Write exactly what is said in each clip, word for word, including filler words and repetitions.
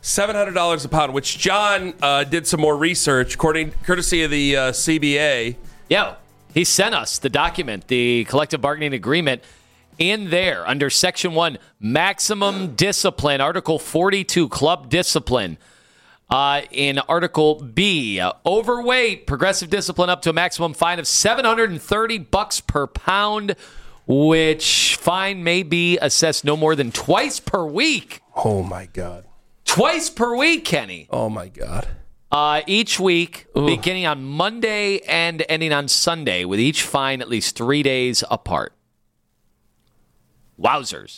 seven hundred dollars a pound, which John uh, did some more research, according courtesy of the uh, C B A. Yeah, he sent us the document, the collective bargaining agreement. In there, under Section one, maximum discipline, Article forty-two, club discipline. Uh, in Article B, uh, overweight, progressive discipline up to a maximum fine of seven hundred thirty bucks per pound, which fine may be assessed no more than twice per week. Oh, my God. Twice per week, Kenny. Oh, my God. Uh, each week, Ugh. beginning on Monday and ending on Sunday, with each fine at least three days apart. Wowzers.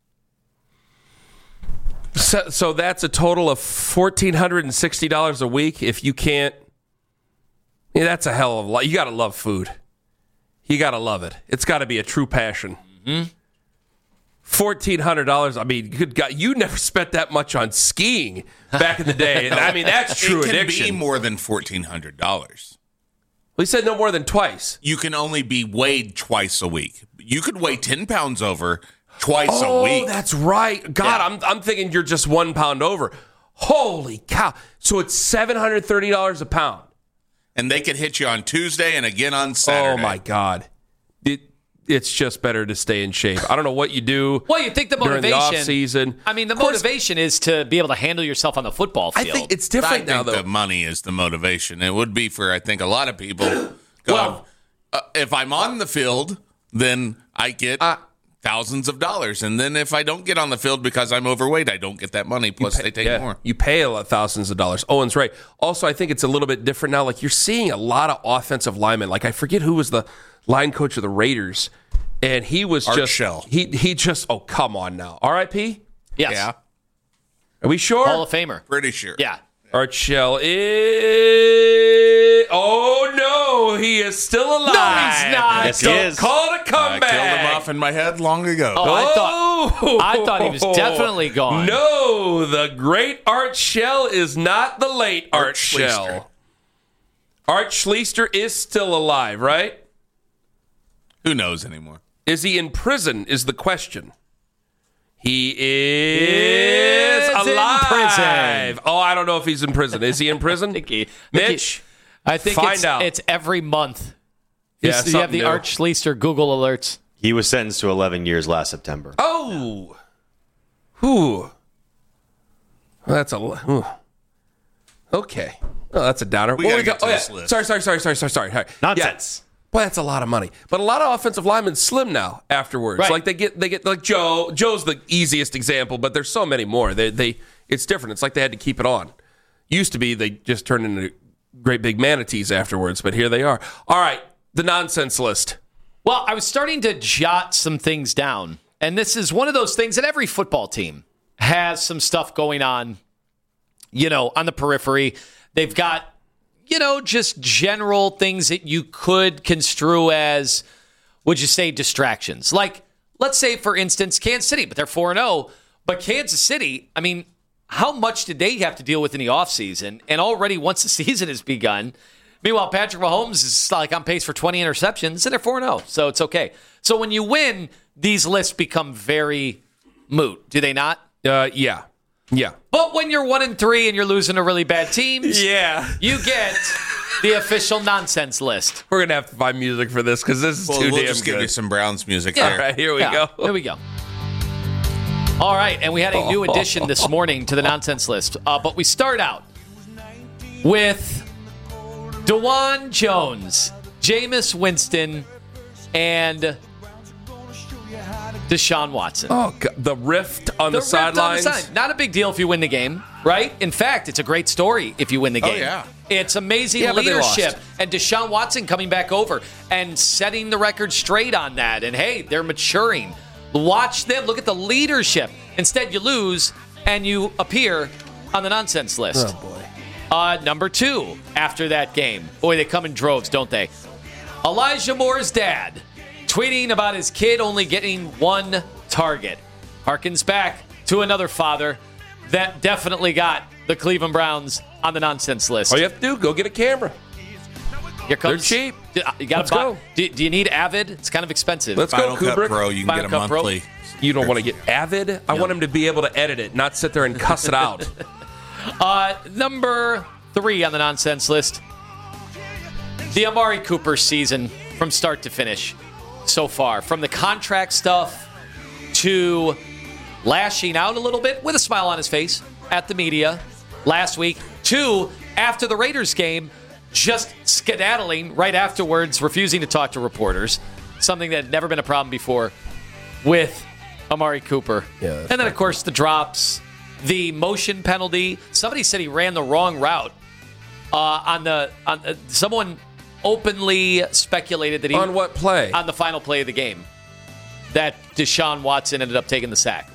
So, so that's a total of one thousand four hundred sixty dollars a week if you can't. Yeah, that's a hell of a lot. You got to love food. You got to love it. It's got to be a true passion. Mm-hmm. one thousand four hundred dollars. I mean, good God, you never spent that much on skiing back in the day. I mean, that's true it can addiction. be more than one thousand four hundred dollars. Well, he said no more than twice. You can only be weighed twice a week. You could weigh ten pounds over twice oh, a week. Oh, that's right. God, yeah. I'm I'm thinking you're just one pound over. Holy cow. So it's seven hundred thirty dollars a pound. And they could hit you on Tuesday and again on Saturday. Oh, my God. It, it's just better to stay in shape. I don't know what you do. Well, you think the motivation. During the off-season. I mean, the motivation is to be able to handle yourself on the football field. I think it's different I now, think though. the money is the motivation. It would be for, I think, a lot of people. Well, uh, if I'm on the field, then I get uh, thousands of dollars. And then if I don't get on the field because I'm overweight, I don't get that money. Plus, pay, they take yeah, more. You pay a lot, thousands of dollars. Owen's right. Also, I think it's a little bit different now. Like, you're seeing a lot of offensive linemen. Like, I forget who was the line coach of the Raiders. And he was Art just Shell. He he just oh come on now. R I P? Yes. Yeah. Are we sure? Hall of Famer. Pretty sure. Yeah. Art Shell is oh no, he is still alive. No, he's not. Yes, he Don't is. call it a comeback. I killed him off in my head long ago. Oh, I thought Oh. I thought he was definitely gone. No, the great Art Shell is not the late Art, Art Shell. Schleister. Art Schleister is still alive, right? Who knows anymore? Is he in prison is the question. He is, Is in alive. prison. Oh, I don't know if he's in prison. Is he in prison? I think he- Mitch, I think find it's, out. it's every month. Yeah, You have something the new. Art Schleister Google alerts. He was sentenced to eleven years last September. Oh. Whew. Well, that's a... Whew. Okay. Oh, that's a downer. We What gotta we get got? to Oh, this yeah. list. Sorry, sorry, sorry, sorry, sorry, sorry. sorry. Nonsense. Yeah. Boy, that's a lot of money. But a lot of offensive linemen slim now afterwards. Right. Like they get, they get like Joe. Joe's the easiest example, but there's so many more. They, they, it's different. It's like they had to keep it on. Used to be they just turned into great big manatees afterwards, but here they are. All right, the nonsense list. Well, I was starting to jot some things down, and this is one of those things that every football team has some stuff going on, you know, on the periphery. They've got, you know, just general things that you could construe as, would you say, distractions? Like, let's say, for instance, Kansas City, but they're four and oh. But Kansas City, I mean, how much did they have to deal with in the offseason? And already once the season has begun, meanwhile, Patrick Mahomes is like on pace for twenty interceptions, and they're four and oh, so it's okay. So when you win, these lists become very moot, do they not? Uh, yeah, yeah, But when you're one and three and you're losing to really bad teams, yeah. you get the official nonsense list. We're gonna have to find music for this because this is Well, too we'll damn just good. give you some Browns music Yeah. there. All right, here we Yeah, go. Here we go. All right, and we had a new addition this morning to the nonsense list. Uh, but we start out with DeJuan Jones, Jameis Winston, and Deshaun Watson. Oh, God. The rift on the, The rift on the sidelines. side. Not a big deal if you win the game, right? In fact, it's a great story if you win the game. yeah. It's amazing Yeah, but they leadership. lost. And Deshaun Watson coming back over and setting the record straight on that. And, hey, they're maturing. Watch them. Look at the leadership. Instead, you lose, and you appear on the nonsense list. Oh, boy. Uh, number two, after that game. Boy, they come in droves, don't they? Elijah Moore's dad tweeting about his kid only getting one target. Harkens back to another father that definitely got the Cleveland Browns on the nonsense list. All you have to do, go get a camera. Here comes, They're cheap. Do, you gotta Let's buy, go. Do, do you need Avid? It's kind of expensive. Let's Final go, Cut Kubrick. Pro, you can Final get a Cut Pro. monthly. You don't want to get Avid. I want him to be able to edit it, not sit there and cuss it out. Uh, number three on the nonsense list, the Amari Cooper season from start to finish so far. From the contract stuff to lashing out a little bit with a smile on his face at the media last week to after the Raiders game, just skedaddling right afterwards, refusing to talk to reporters, something that had never been a problem before with Amari Cooper. Yeah, and then, of course, the drops, the motion penalty. Somebody said he ran the wrong route. Uh, on the on uh, someone openly speculated that he On what play? on the final play of the game that Deshaun Watson ended up taking the sack.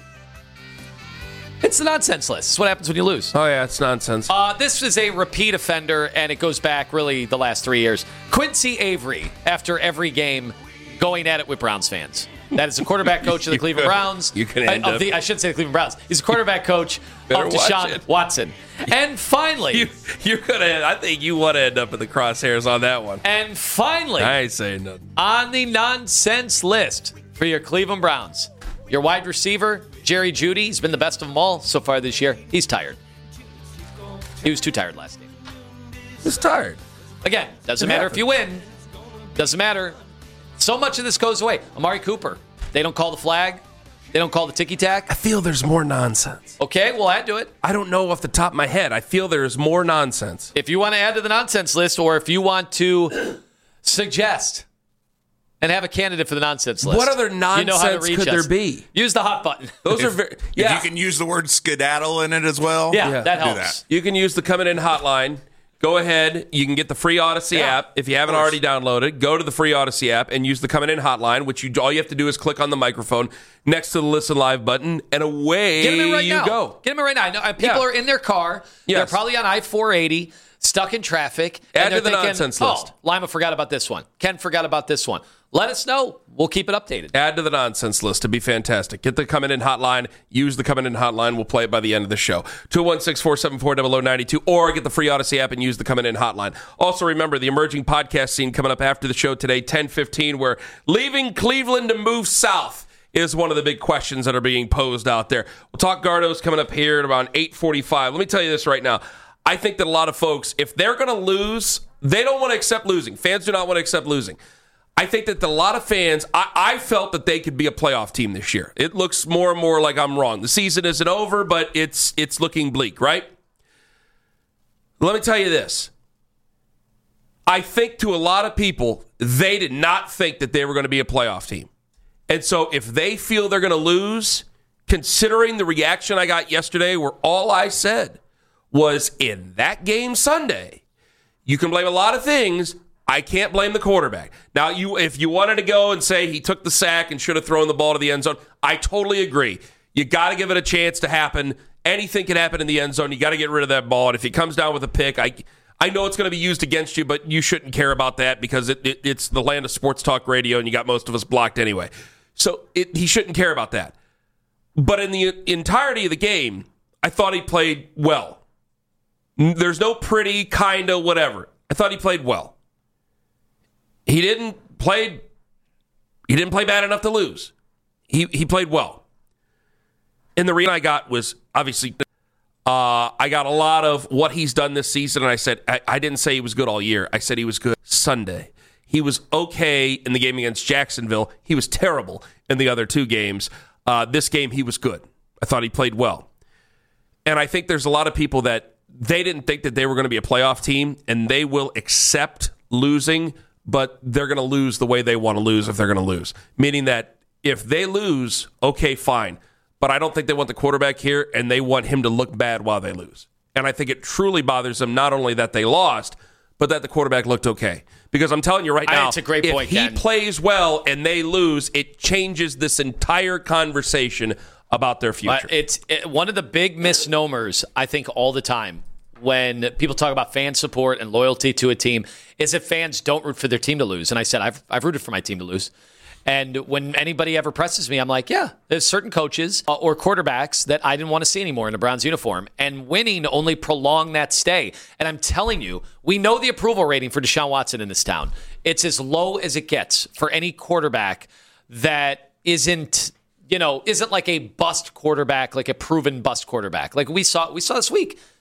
It's the nonsense list. It's what happens when you lose. Oh, yeah, it's nonsense. Uh, this is a repeat offender, and it goes back really the last three years. Quincy Avery, after every game, going at it with Browns fans. That is the quarterback coach of the Cleveland Browns. You can end I, of up- the, I shouldn't say the Cleveland Browns. He's the quarterback coach Better of watch Deshaun it. Watson. And finally, You, you're gonna. I think you want to end up in the crosshairs on that one. and finally, I ain't saying nothing. on the nonsense list for your Cleveland Browns, your wide receiver, Jerry Jeudy. He's been the best of them all so far this year. He's tired. He was too tired last game. He's tired. Again, doesn't It matter happens. if you win. Doesn't matter. So much of this goes away. Amari Cooper. They don't call the flag. They don't call the ticky-tack. I feel there's more nonsense. Okay, we'll add to it. I don't know off the top of my head. I feel there's more nonsense. If you want to add to the nonsense list, or if you want to suggest and have a candidate for the nonsense list. What other you know how to nonsense reach could us. there be? Use the hot button. Those are very. Yeah, If you can use the word skedaddle in it as well. yeah, Yeah. that Do helps. that. You can use the coming in hotline. Go ahead. You can get the free Odyssey Yeah, app. If you haven't already downloaded, go to the free Odyssey app and use the coming in hotline, which you all you have to do is click on the microphone next to the listen live button, and away Get them in right you now. go. Get them in right now. I know, uh, people Yeah. are in their car. They're Yes. probably on I four eighty, stuck in traffic. Add and they're to the thinking, nonsense oh, list. Lima forgot about this one. Ken forgot about this one. Let us know. We'll keep it updated. Add to the nonsense list to be fantastic. Get the coming in hotline. Use the coming in hotline. We'll play it by the end of the show. two one six, four seven four, zero zero nine two or get the free Odyssey app and use the coming in hotline. Also, remember the emerging podcast scene coming up after the show today, ten fifteen, where leaving Cleveland to move south is one of the big questions that are being posed out there. We'll talk Gardos coming up here at around eight forty-five. Let me tell you this right now. I think that a lot of folks, if they're going to lose, they don't want to accept losing. Fans do not want to accept losing. I think that a lot of fans, I, I felt that they could be a playoff team this year. It looks more and more like I'm wrong. The season isn't over, but it's it's looking bleak, right? Let me tell you this. I think to a lot of people, they did not think that they were going to be a playoff team. And so if they feel they're going to lose, considering the reaction I got yesterday where all I said was in that game Sunday, you can blame a lot of things. I can't blame the quarterback. Now, you, if you wanted to go and say he took the sack and should have thrown the ball to the end zone, I totally agree. You got to give it a chance to happen. Anything can happen in the end zone. You got to get rid of that ball. And if he comes down with a pick, I I know it's going to be used against you, but you shouldn't care about that because it, it, it's the land of sports talk radio, and you got most of us blocked anyway. So it, he shouldn't care about that. But in the entirety of the game, I thought he played well. There's no pretty, kind of, whatever. I thought he played well. He didn't play. He didn't play bad enough to lose. He he played well. And the reason I got was obviously uh, I got a lot of what he's done this season, and I said I, I didn't say he was good all year. I said he was good Sunday. He was okay in the game against Jacksonville. He was terrible in the other two games. Uh, this game he was good. I thought he played well. And I think there's a lot of people that they didn't think that they were going to be a playoff team, and they will accept losing, but they're going to lose the way they want to lose if they're going to lose. Meaning that if they lose, okay, fine. But I don't think they want the quarterback here, and they want him to look bad while they lose. And I think it truly bothers them not only that they lost, but that the quarterback looked okay. Because I'm telling you right now, I, it's a great if point, he Ken. plays well and they lose, it changes this entire conversation about their future. But it's it, one of the big misnomers, I think, all the time when people talk about fan support and loyalty to a team is that fans don't root for their team to lose. And I said, I've, I've rooted for my team to lose. And when anybody ever presses me, I'm like, yeah, there's certain coaches uh, or quarterbacks that I didn't want to see anymore in a Browns uniform. And winning only prolonged that stay. And I'm telling you, we know the approval rating for Deshaun Watson in this town. It's as low as it gets for any quarterback that isn't, you know, isn't like a bust quarterback, like a proven bust quarterback. Like we saw, we saw this week.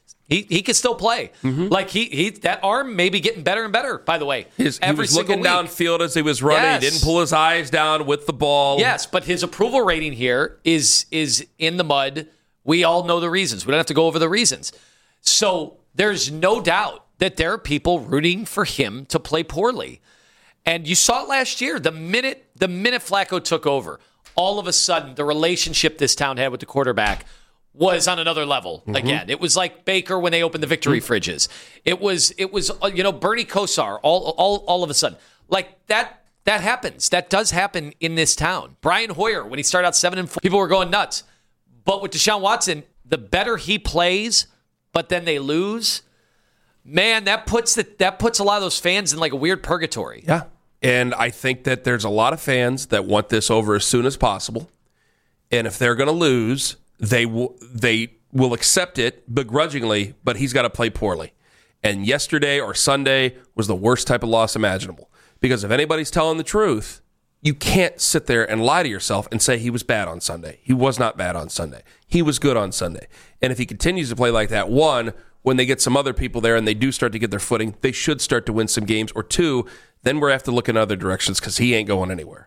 He he can still play. Mm-hmm. Like he he that arm may be getting better and better, by the way. His, every he was single looking week. downfield as he was running. Yes. He didn't pull his eyes down with the ball. Yes, but his approval rating here is is in the mud. We all know the reasons. We don't have to go over the reasons. So there's no doubt that there are people rooting for him to play poorly. And you saw it last year. The minute the minute Flacco took over, all of a sudden the relationship this town had with the quarterback was on another level mm-hmm. again. It was like Baker when they opened the victory mm-hmm. fridges. It was it was you know Bernie Kosar all all all of a sudden. Like that that happens. That does happen in this town. Brian Hoyer, when he started out seven and four, people were going nuts. But with Deshaun Watson, the better he plays, but then they lose, man, that puts the, that puts a lot of those fans in like a weird purgatory. Yeah. And I think that there's a lot of fans that want this over as soon as possible. And if they're going to lose, they will they will accept it begrudgingly, but he's got to play poorly. And yesterday or Sunday was the worst type of loss imaginable. Because if anybody's telling the truth, you can't sit there and lie to yourself and say he was bad on Sunday. He was not bad on Sunday. He was good on Sunday. And if he continues to play like that, one, when they get some other people there and they do start to get their footing, they should start to win some games. Or two, then we're have to look in other directions because he ain't going anywhere.